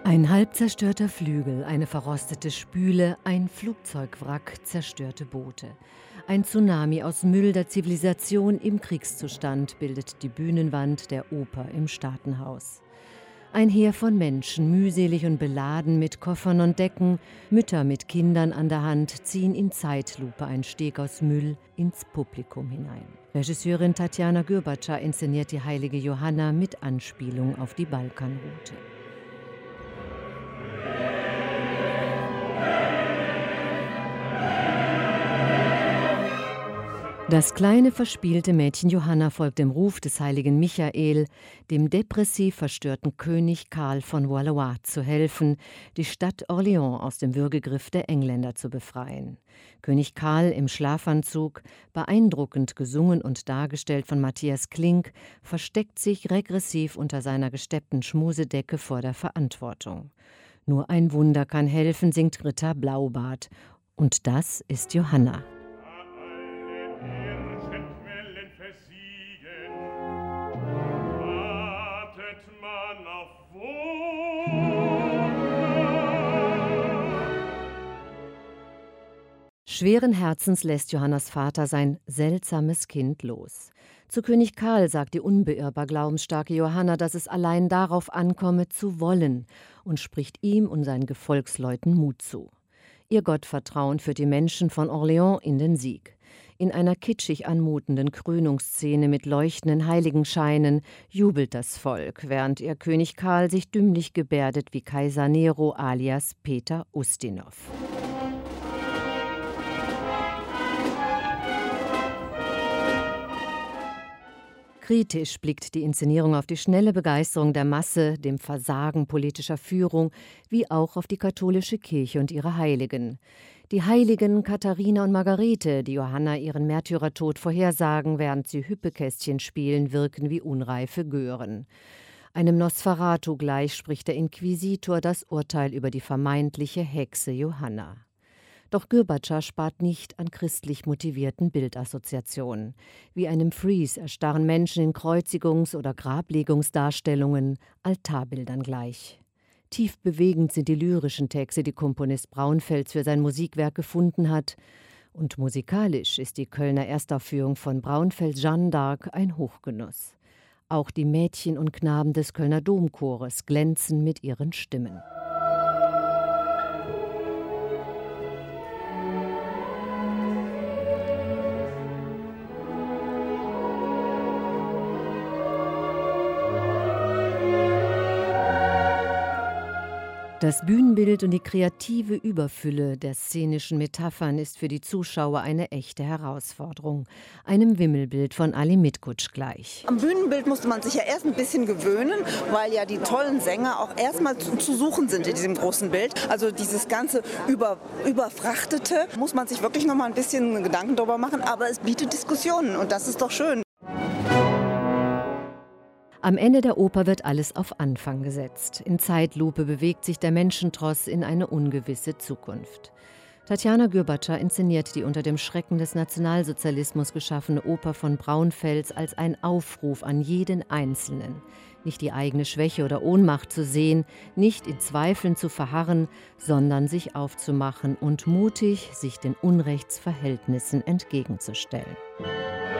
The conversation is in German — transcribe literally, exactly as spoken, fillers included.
Ein halb zerstörter Flügel, eine verrostete Spüle, ein Flugzeugwrack, zerstörte Boote. Ein Tsunami aus Müll der Zivilisation im Kriegszustand bildet die Bühnenwand der Oper im Staatenhaus. Ein Heer von Menschen, mühselig und beladen mit Koffern und Decken, Mütter mit Kindern an der Hand, ziehen in Zeitlupe einen Steg aus Müll ins Publikum hinein. Regisseurin Tatjana Gürbatscha inszeniert die heilige Johanna mit Anspielung auf die Balkanroute. Das kleine, verspielte Mädchen Johanna folgt dem Ruf des heiligen Michael, dem depressiv verstörten König Karl von Valois zu helfen, die Stadt Orléans aus dem Würgegriff der Engländer zu befreien. König Karl im Schlafanzug, beeindruckend gesungen und dargestellt von Matthias Klink, versteckt sich regressiv unter seiner gesteppten Schmusedecke vor der Verantwortung. Nur ein Wunder kann helfen, singt Ritter Blaubart. Und das ist Johanna. Schweren Herzens lässt Johannas Vater sein seltsames Kind los. Zu König Karl sagt die unbeirrbar glaubensstarke Johanna, dass es allein darauf ankomme, zu wollen, und spricht ihm und seinen Gefolgsleuten Mut zu. Ihr Gottvertrauen führt die Menschen von Orléans in den Sieg. In einer kitschig anmutenden Krönungsszene mit leuchtenden Heiligenscheinen jubelt das Volk, während ihr König Karl sich dümmlich gebärdet wie Kaiser Nero alias Peter Ustinov. Kritisch blickt die Inszenierung auf die schnelle Begeisterung der Masse, dem Versagen politischer Führung, wie auch auf die katholische Kirche und ihre Heiligen. Die Heiligen Katharina und Margarete, die Johanna ihren Märtyrertod vorhersagen, während sie Hüppekästchen spielen, wirken wie unreife Gören. Einem Nosferatu gleich spricht der Inquisitor das Urteil über die vermeintliche Hexe Johanna. Doch Gürbatscha spart nicht an christlich motivierten Bildassoziationen. Wie einem Frieze erstarren Menschen in Kreuzigungs- oder Grablegungsdarstellungen, Altarbildern gleich. Tief bewegend sind die lyrischen Texte, die Komponist Braunfels für sein Musikwerk gefunden hat. Und musikalisch ist die Kölner Erstaufführung von Braunfels Jeanne d'Arc ein Hochgenuss. Auch die Mädchen und Knaben des Kölner Domchores glänzen mit ihren Stimmen. Das Bühnenbild und die kreative Überfülle der szenischen Metaphern ist für die Zuschauer eine echte Herausforderung. Einem Wimmelbild von Ali Mitkutsch gleich. Am Bühnenbild musste man sich ja erst ein bisschen gewöhnen, weil ja die tollen Sänger auch erstmal zu, zu suchen sind in diesem großen Bild. Also dieses ganze über, Überfrachtete muss man sich wirklich noch mal ein bisschen Gedanken darüber machen, aber es bietet Diskussionen und das ist doch schön. Am Ende der Oper wird alles auf Anfang gesetzt. In Zeitlupe bewegt sich der Menschentross in eine ungewisse Zukunft. Tatjana Gürbatscha inszeniert die unter dem Schrecken des Nationalsozialismus geschaffene Oper von Braunfels als ein Aufruf an jeden Einzelnen. Nicht die eigene Schwäche oder Ohnmacht zu sehen, nicht in Zweifeln zu verharren, sondern sich aufzumachen und mutig sich den Unrechtsverhältnissen entgegenzustellen.